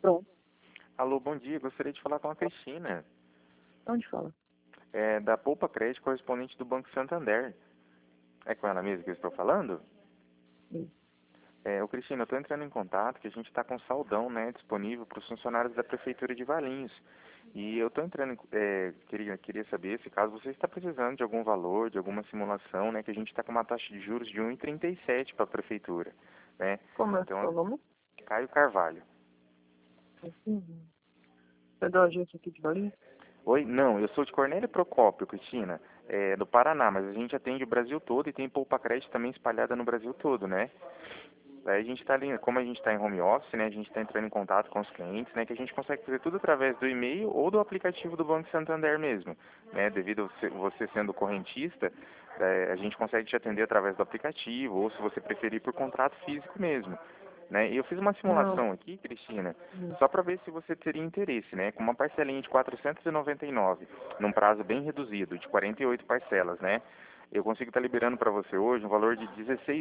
Pronto. Alô, bom dia. Gostaria de falar com a Cristina, Onde fala? da Poupa Crédito, correspondente do Banco Santander. É com ela mesmo que eu estou falando? Sim. Cristina, eu estou entrando em contato que a gente está com saldão, né, disponível para os funcionários da Prefeitura de Valinhos. E eu estou entrando, queria saber se caso você está precisando de algum valor, de alguma simulação, né, que a gente está com uma taxa de juros de 1,37 para a Prefeitura, né? Como é o seu Então, nome? Caio Carvalho. Uhum. É da agência aqui de Valinhos? Oi, não, eu sou de Cornélio Procópio, Cristina, do Paraná, mas a gente atende o Brasil todo e tem Poupa Crédito também espalhada no Brasil todo, né? Daí a gente está ali, como a gente está em home office, né, a gente está entrando em contato com os clientes, né, que a gente consegue fazer tudo através do e-mail ou do aplicativo do Banco Santander mesmo, né, devido a você sendo correntista, a gente consegue te atender através do aplicativo ou se você preferir por contrato físico mesmo, né. E eu fiz uma Não. simulação aqui, Cristina, Hum. só para ver se você teria interesse, né, com uma parcelinha de 499, num prazo bem reduzido, de 48 parcelas, né. Eu consigo estar liberando para você hoje um valor de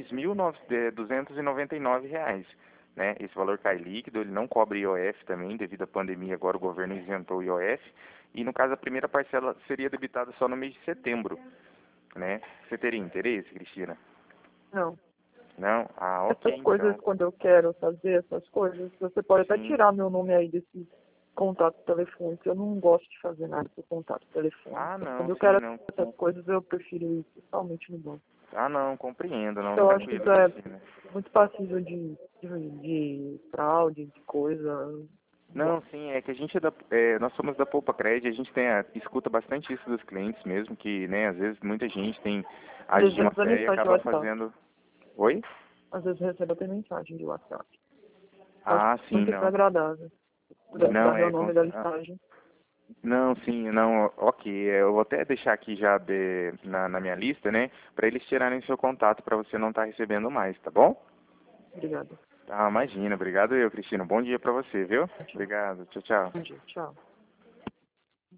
R$ 16.299, né? Esse valor cai líquido, ele não cobre IOF também, devido à pandemia, agora o governo isentou o IOF. E no caso, a primeira parcela seria debitada só no mês de setembro, né? Você teria interesse, Cristina? Não. Não? Ah, ok, Essas coisas, então. quando eu quero fazer essas coisas, você pode até Sim. tirar meu nome aí desse contato telefônico. Eu não gosto de fazer nada por contato telefônico. Ah, não, Quando eu sim, quero não. essas coisas, eu prefiro ir pessoalmente no banco. Ah, não, compreendo, não, Eu acho que tranquilo, isso é Cristina. muito passível de fraude, de coisa. Não, sim, é que a gente nós somos da Poupa Cred, a gente escuta bastante isso dos clientes mesmo, que, né, às vezes muita gente Às age vezes de má recebe fé e mensagem de acaba WhatsApp. fazendo. Oi? Às vezes recebe até mensagem de WhatsApp. Eu acho Ah, sim, muito não. desagradável. Se pudesse dar Não, meu nome da listagem. não, sim, não, ok, eu vou até deixar aqui já na minha lista, né, para eles tirarem seu contato para você não estar recebendo mais, tá bom? Obrigada. Ah, imagina, obrigado eu, Cristina, bom dia para você, viu? Tchau. Obrigado, tchau, tchau. Bom dia. Tchau.